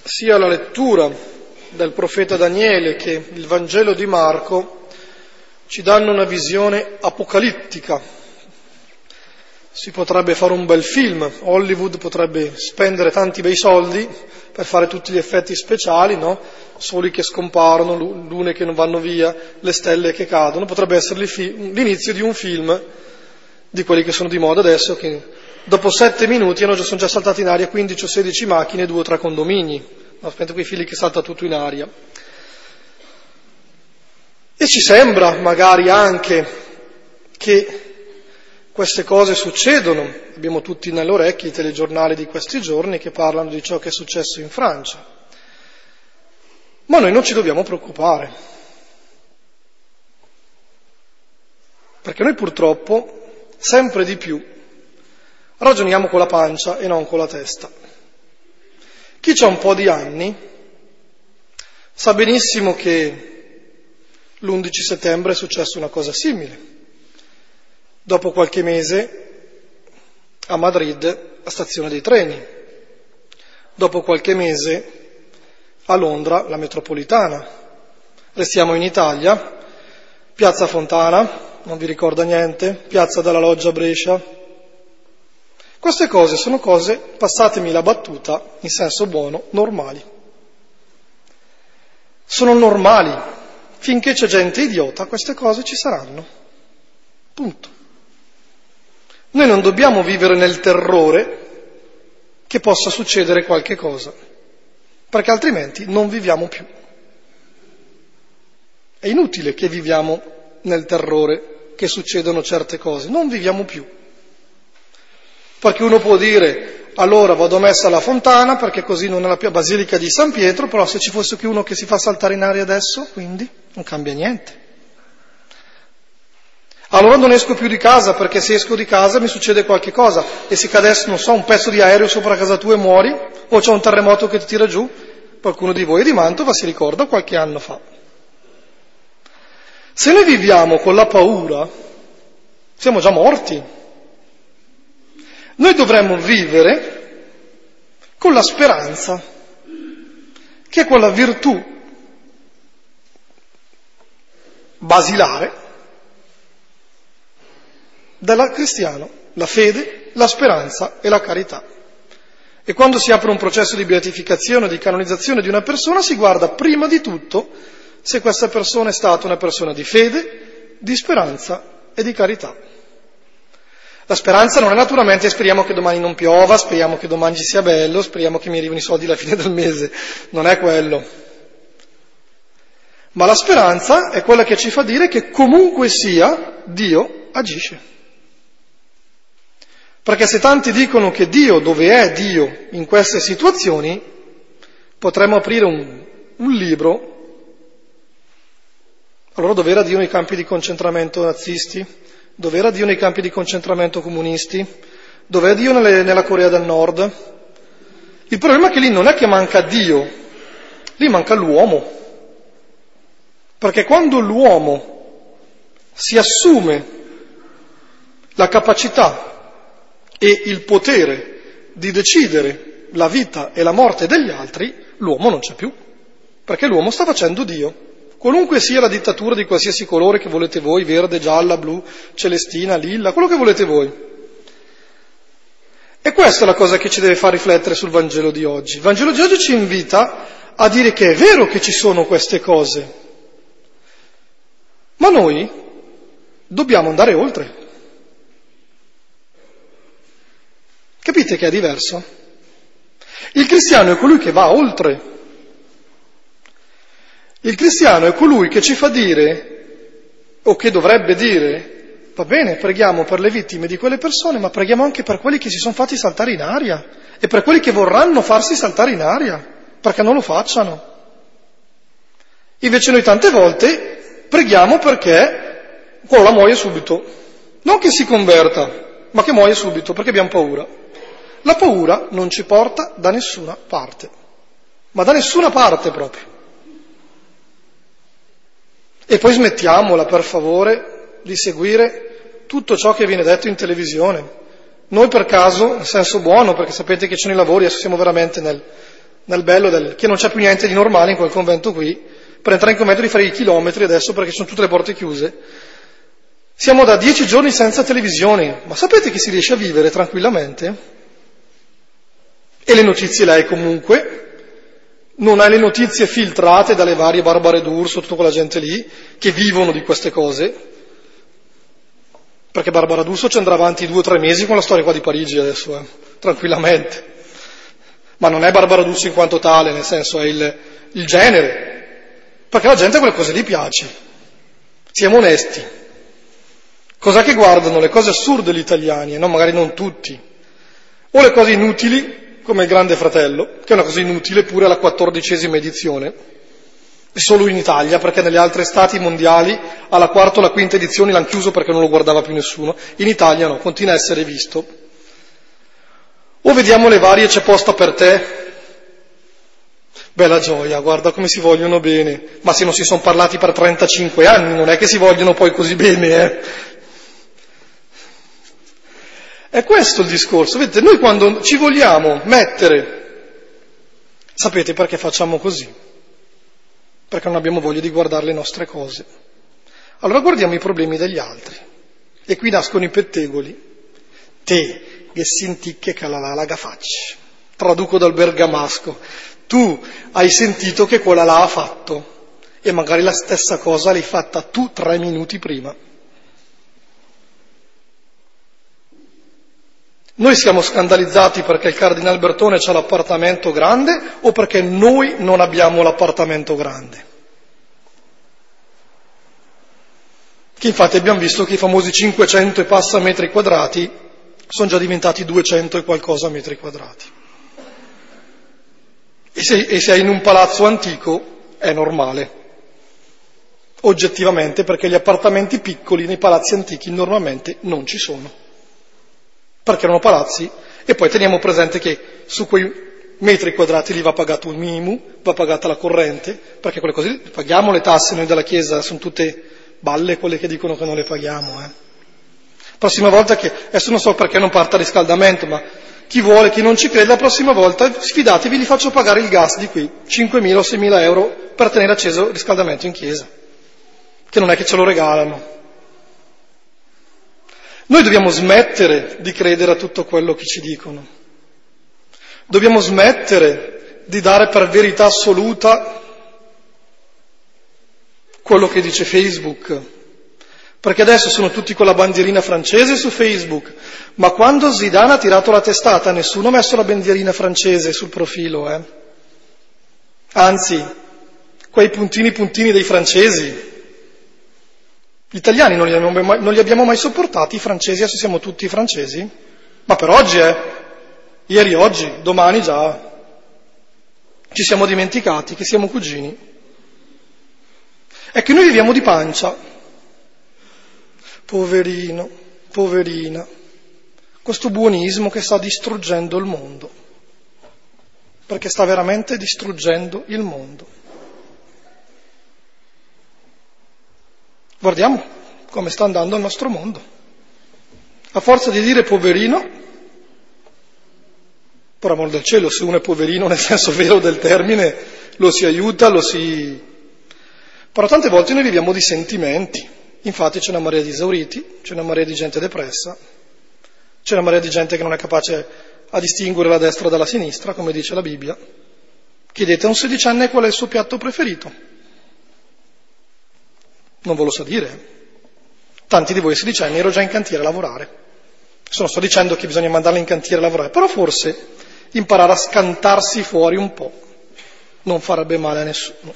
sia la lettura del profeta Daniele che il Vangelo di Marco ci danno una visione apocalittica. Si potrebbe fare un bel film, Hollywood potrebbe spendere tanti bei soldi per fare tutti gli effetti speciali, no? Soli che scomparono, lune che non vanno via, le stelle che cadono. Potrebbe essere l'inizio di un film di quelli che sono di moda adesso, che dopo 7 minuti sono già saltate in aria 15 o 16 macchine e 2 o 3 condomini. Aspetta quei fili che salta tutto in aria. E ci sembra magari anche che queste cose succedono. Abbiamo tutti nelle orecchie i telegiornali di questi giorni che parlano di ciò che è successo in Francia. Ma noi non ci dobbiamo preoccupare, perché noi purtroppo sempre di più ragioniamo con la pancia e non con la testa. Chi ha un po' di anni sa benissimo che l'11 settembre è successa una cosa simile. Dopo qualche mese a Madrid, la stazione dei treni. Dopo qualche mese a Londra, la metropolitana. Restiamo in Italia, Piazza Fontana, non vi ricorda niente, Piazza della Loggia a Brescia. Queste cose sono cose, passatemi la battuta, in senso buono, normali. Sono normali. Finché c'è gente idiota, queste cose ci saranno. Punto. Noi non dobbiamo vivere nel terrore che possa succedere qualche cosa, perché altrimenti non viviamo più. È inutile che viviamo nel terrore che succedono certe cose, non viviamo più. Perché uno può dire, allora vado a messa alla fontana perché così non è la Basilica di San Pietro, però se ci fosse qui uno che si fa saltare in aria adesso, quindi non cambia niente. Allora non esco più di casa perché se esco di casa mi succede qualche cosa e se cadesse, non so, un pezzo di aereo sopra casa tua e muori, o c'è un terremoto che ti tira giù, qualcuno di voi di Mantova si ricorda qualche anno fa. Se noi viviamo con la paura, siamo già morti. Noi dovremmo vivere con la speranza, che è quella virtù basilare del cristiano, la fede, la speranza e la carità. E quando si apre un processo di beatificazione, di canonizzazione di una persona, si guarda prima di tutto se questa persona è stata una persona di fede, di speranza e di carità. La speranza non è naturalmente speriamo che domani non piova, speriamo che domani ci sia bello, speriamo che mi arrivino i soldi alla fine del mese, non è quello. Ma la speranza è quella che ci fa dire che comunque sia Dio agisce. Perché se tanti dicono che Dio, dove è Dio in queste situazioni, potremmo aprire un libro. Allora dove era Dio nei campi di concentramento nazisti? Dove era Dio nei campi di concentramento comunisti? Dove è Dio nella Corea del Nord? Il problema è che lì non è che manca Dio, lì manca l'uomo. Perché quando l'uomo si assume la capacità e il potere di decidere la vita e la morte degli altri, l'uomo non c'è più, perché l'uomo sta facendo Dio. Qualunque sia la dittatura di qualsiasi colore che volete voi, verde, gialla, blu, celestina, lilla, quello che volete voi. E questa è la cosa che ci deve far riflettere sul Vangelo di oggi. Il Vangelo di oggi ci invita a dire che è vero che ci sono queste cose, ma noi dobbiamo andare oltre. Capite che è diverso? Il cristiano è colui che va oltre. Il cristiano è colui che ci fa dire, o che dovrebbe dire, va bene, preghiamo per le vittime di quelle persone, ma preghiamo anche per quelli che si sono fatti saltare in aria e per quelli che vorranno farsi saltare in aria, perché non lo facciano. Invece noi tante volte preghiamo perché quello la muoia subito. Non che si converta, ma che muoia subito, perché abbiamo paura. La paura non ci porta da nessuna parte, ma da nessuna parte proprio. E poi smettiamola, per favore, di seguire tutto ciò che viene detto in televisione. Noi per caso, in senso buono, perché sapete che ci sono i lavori, adesso siamo veramente nel bello che non c'è più niente di normale in quel convento qui, per entrare in convento devi fare i chilometri adesso perché sono tutte le porte chiuse. Siamo da 10 giorni senza televisione, ma sapete che si riesce a vivere tranquillamente? E le notizie le hai comunque, non hai le notizie filtrate dalle varie Barbare D'Urso, tutta quella gente lì, che vivono di queste cose, perché Barbara D'Urso ci andrà avanti 2 o 3 mesi con la storia qua di Parigi adesso, tranquillamente. Ma non è Barbara D'Urso in quanto tale, nel senso è il genere, perché la gente a quelle cose gli piace. Siamo onesti. Cos'è che guardano? Le cose assurde gli italiani, no? Magari non tutti. O le cose inutili, come il Grande Fratello, che è una cosa inutile pure alla 14ª edizione, e solo in Italia, perché nelle altre stati mondiali alla 4ª o la 5ª edizione l'hanno chiuso perché non lo guardava più nessuno. In Italia no, continua a essere visto. O vediamo le varie C'è posta per te. Bella gioia, guarda come si vogliono bene. Ma se non si sono parlati per 35 anni, non è che si vogliono poi così bene, È questo il discorso. Vedete, noi quando ci vogliamo mettere, sapete perché facciamo così? Perché non abbiamo voglia di guardare le nostre cose. Allora guardiamo i problemi degli altri. E qui nascono i pettegoli. Te, che senti che la faccia. Traduco dal bergamasco. Tu hai sentito che quella là ha fatto. E magari la stessa cosa l'hai fatta tu 3 minuti prima. Noi siamo scandalizzati perché il Cardinal Bertone c'ha l'appartamento grande o perché noi non abbiamo l'appartamento grande? Che infatti abbiamo visto che i famosi 500 e passa metri quadrati sono già diventati 200 e qualcosa metri quadrati. E se hai in un palazzo antico è normale, oggettivamente, perché gli appartamenti piccoli nei palazzi antichi normalmente non ci sono. Perché erano palazzi, e poi teniamo presente che su quei metri quadrati lì va pagato il minimo, va pagata la corrente, perché quelle cose lì paghiamo le tasse noi della Chiesa, sono tutte balle quelle che dicono che non le paghiamo. Prossima volta adesso non so perché non parta il riscaldamento, ma chi vuole, chi non ci crede, la prossima volta sfidatevi, vi faccio pagare il gas di qui, 5.000 o 6.000 euro per tenere acceso il riscaldamento in chiesa, che non è che ce lo regalano. Noi dobbiamo smettere di credere a tutto quello che ci dicono. Dobbiamo smettere di dare per verità assoluta quello che dice Facebook. Perché adesso sono tutti con la bandierina francese su Facebook, ma quando Zidane ha tirato la testata nessuno ha messo la bandierina francese sul profilo. Anzi, quei puntini dei francesi. Gli italiani non li abbiamo mai sopportati, i francesi, adesso siamo tutti francesi? Ma per oggi, ieri oggi, domani già. Ci siamo dimenticati che siamo cugini. È che noi viviamo di pancia. Poverino, poverina. Questo buonismo che sta distruggendo il mondo. Perché sta veramente distruggendo il mondo. Guardiamo come sta andando il nostro mondo. A forza di dire poverino, per amor del cielo, se uno è poverino nel senso vero del termine, lo si aiuta, Però tante volte noi viviamo di sentimenti. Infatti c'è una marea di esauriti, c'è una marea di gente depressa, c'è una marea di gente che non è capace a distinguere la destra dalla sinistra, come dice la Bibbia. Chiedete a un 16enne qual è il suo piatto preferito. Non ve lo so dire. Tanti di voi 16 anni ero già in cantiere a lavorare. Non sto dicendo che bisogna mandarli in cantiere a lavorare, però forse imparare a scantarsi fuori un po' non farebbe male a nessuno.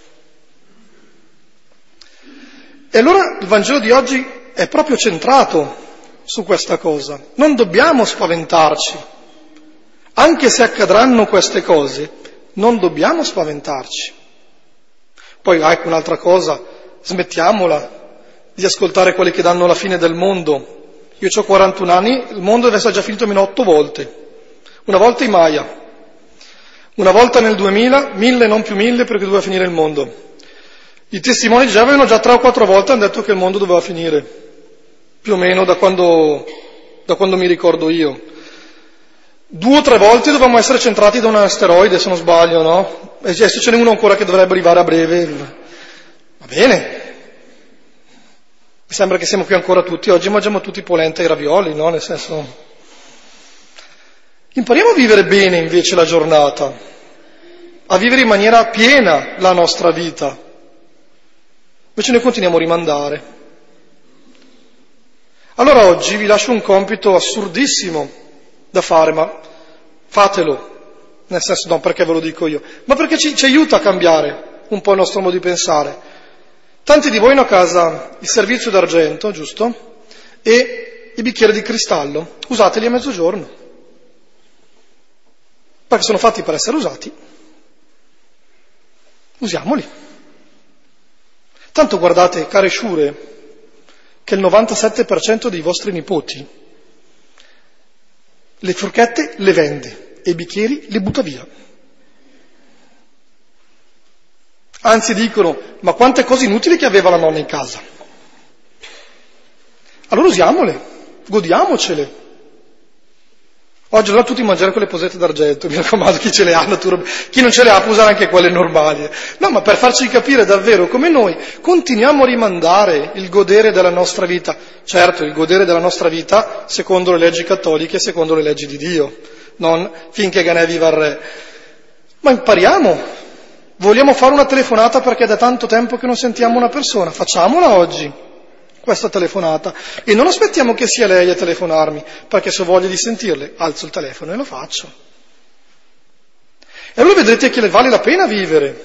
E allora il Vangelo di oggi è proprio centrato su questa cosa. Non dobbiamo spaventarci. Anche se accadranno queste cose, non dobbiamo spaventarci. Poi ecco un'altra cosa. Smettiamola di ascoltare quelli che danno la fine del mondo. Io ho 41 anni, il mondo deve essere già finito almeno 8 volte. Una volta i Maya, una volta nel 2000, 1000 non più 1000 perché doveva finire il mondo. I testimoni di Geova avevano già 3 o 4 volte hanno detto che il mondo doveva finire, più o meno da quando mi ricordo io. 2 o 3 volte dovevamo essere centrati da un asteroide, se non sbaglio, no? E adesso ce n'è uno ancora che dovrebbe arrivare a breve. Va bene. Mi sembra che siamo qui ancora tutti. Oggi mangiamo tutti polenta e ravioli, no? Nel senso... Impariamo a vivere bene invece la giornata, a vivere in maniera piena la nostra vita. Invece noi continuiamo a rimandare. Allora oggi vi lascio un compito assurdissimo da fare, ma fatelo, nel senso non perché ve lo dico io, ma perché ci aiuta a cambiare un po' il nostro modo di pensare. Tanti di voi hanno a casa il servizio d'argento, giusto? E i bicchieri di cristallo, usateli a mezzogiorno. Perché sono fatti per essere usati, usiamoli. Tanto guardate, care sciure, che il 97% dei vostri nipoti le forchette le vende e i bicchieri li butta via. Anzi dicono, ma quante cose inutili che aveva la nonna in casa. Allora usiamole, godiamocele. Oggi allora tutti mangiare quelle posette d'argento, mi raccomando, chi ce le ha, chi non ce le ha può usare anche quelle normali. No, ma per farci capire davvero come noi continuiamo a rimandare il godere della nostra vita. Certo, il godere della nostra vita secondo le leggi cattoliche, secondo le leggi di Dio, non finché Ganè viva il re. Ma impariamo. Vogliamo fare una telefonata perché è da tanto tempo che non sentiamo una persona. Facciamola oggi. Questa telefonata e non aspettiamo che sia lei a telefonarmi, perché se ho voglia di sentirle alzo il telefono e lo faccio. E allora vedrete che le vale la pena vivere,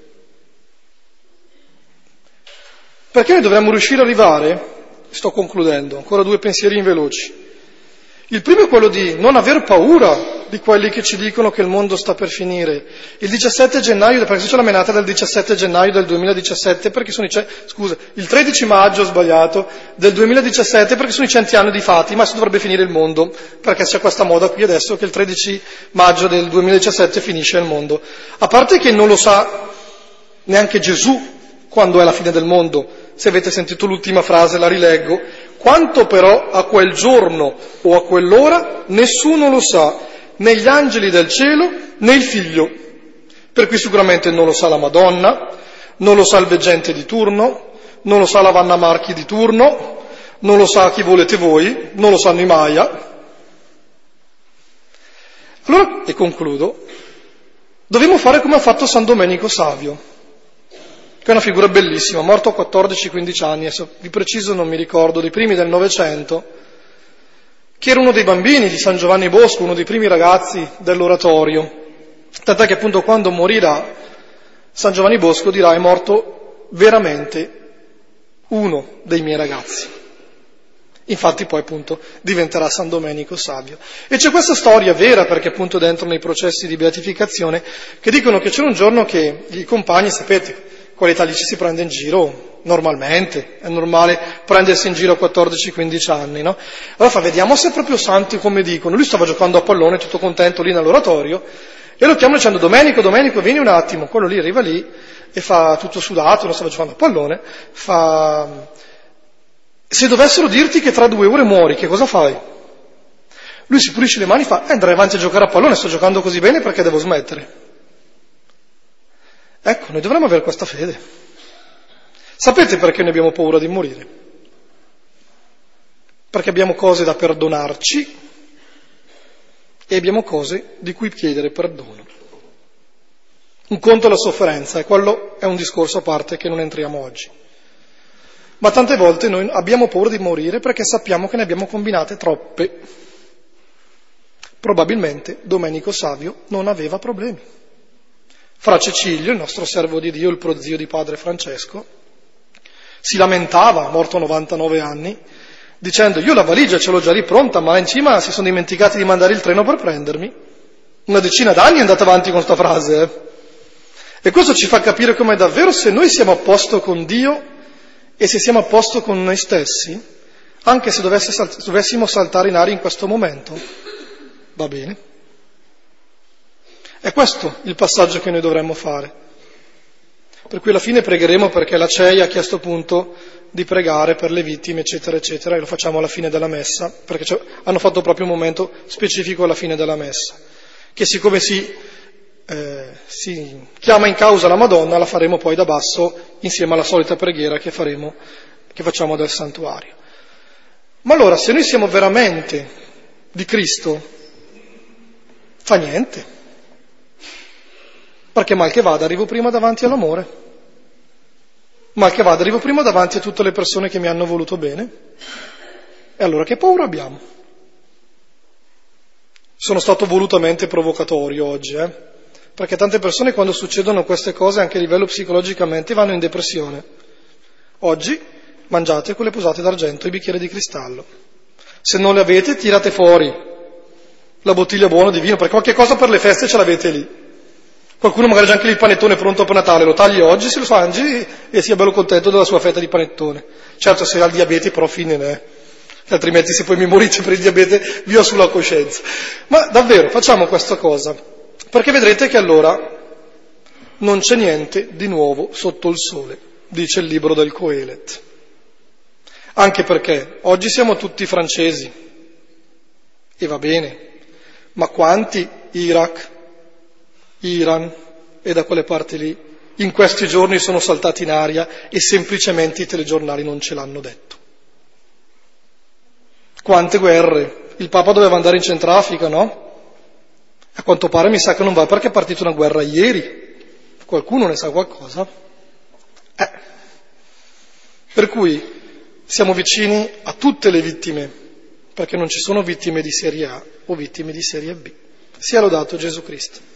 perché noi dovremmo riuscire ad arrivare, sto concludendo, ancora 2 pensieri veloci. Il primo è quello di non aver paura di quelli che ci dicono che il mondo sta per finire. Il 17 gennaio, perché c'è la menata del 17 gennaio del 2017, perché sono il 13 maggio, ho sbagliato, del 2017, perché sono i 100 anni di Fatima, adesso dovrebbe finire il mondo, perché c'è questa moda qui adesso che il 13 maggio del 2017 finisce il mondo. A parte che non lo sa neanche Gesù quando è la fine del mondo. Se avete sentito l'ultima frase, la rileggo. Quanto però a quel giorno o a quell'ora nessuno lo sa, né gli angeli del cielo né il figlio. Per cui sicuramente non lo sa la Madonna, non lo sa il veggente di turno, non lo sa la Vanna Marchi di turno, non lo sa chi volete voi, non lo sanno i Maya. Allora, e concludo, dobbiamo fare come ha fatto San Domenico Savio, che è una figura bellissima, morto a 14-15 anni, adesso di preciso non mi ricordo, dei primi del Novecento, che era uno dei bambini di San Giovanni Bosco, uno dei primi ragazzi dell'oratorio. Tant'è che appunto quando morirà San Giovanni Bosco dirà è morto veramente uno dei miei ragazzi. Infatti poi appunto diventerà San Domenico Savio. E c'è questa storia vera, perché appunto dentro nei processi di beatificazione, che dicono che c'era un giorno che i compagni, sapete, quell'età lì ci si prende in giro normalmente, è normale prendersi in giro a 14-15 anni, no? Allora vediamo se è proprio santi come dicono. Lui stava giocando a pallone tutto contento lì nell'oratorio e lo chiamano dicendo Domenico, vieni un attimo. Quello lì arriva lì e fa tutto sudato, non stava giocando a pallone, fa se dovessero dirti che tra 2 ore muori, che cosa fai? Lui si pulisce le mani e fa andrei avanti a giocare a pallone, sto giocando così bene perché devo smettere. Ecco, noi dovremmo avere questa fede. Sapete perché noi abbiamo paura di morire? Perché abbiamo cose da perdonarci e abbiamo cose di cui chiedere perdono. Un conto è la sofferenza, e quello è un discorso a parte che non entriamo oggi. Ma tante volte noi abbiamo paura di morire perché sappiamo che ne abbiamo combinate troppe. Probabilmente Domenico Savio non aveva problemi. Fra Cecilio, il nostro servo di Dio, il prozio di padre Francesco, si lamentava, morto a 99 anni, dicendo io la valigia ce l'ho già lì pronta, ma là in cima si sono dimenticati di mandare il treno per prendermi. Una decina d'anni è andata avanti con sta frase. E questo ci fa capire come davvero se noi siamo a posto con Dio e se siamo a posto con noi stessi, anche se dovessimo saltare in aria in questo momento, va bene. È questo il passaggio che noi dovremmo fare. per cui alla fine pregheremo perché la CEI ha chiesto appunto di pregare per le vittime, eccetera, eccetera, e lo facciamo alla fine della messa, perché hanno fatto proprio un momento specifico alla fine della messa, che siccome si chiama in causa la Madonna, la faremo poi da basso insieme alla solita preghiera che facciamo del santuario. Ma allora, se noi siamo veramente di Cristo, fa niente, perché mal che vada arrivo prima davanti all'amore, mal che vada arrivo prima davanti a tutte le persone che mi hanno voluto bene, e allora che paura abbiamo? Sono stato volutamente provocatorio oggi, perché tante persone quando succedono queste cose anche a livello psicologicamente vanno in depressione. Oggi mangiate quelle posate d'argento e i bicchieri di cristallo. Se non le avete, tirate fuori la bottiglia buona di vino, perché qualche cosa per le feste ce l'avete lì. Qualcuno magari ha già anche lì il panettone pronto per Natale, lo tagli oggi, se lo mangi e sia bello contento della sua fetta di panettone. Certo, se ha il diabete, però fine, altrimenti se poi mi morite per il diabete, vi ho sulla coscienza. Ma davvero, facciamo questa cosa, perché vedrete che allora non c'è niente di nuovo sotto il sole, dice il libro del Coelet. Anche perché oggi siamo tutti francesi, e va bene, ma quanti Iraq, Iran e da quelle parti lì in questi giorni sono saltati in aria e semplicemente i telegiornali non ce l'hanno detto? Quante guerre? Il Papa doveva andare in Centrafrica, no? A quanto pare mi sa che non va perché è partita una guerra ieri. Qualcuno ne sa qualcosa? Per cui siamo vicini a tutte le vittime, perché non ci sono vittime di serie A o vittime di serie B. Sia lodato Gesù Cristo.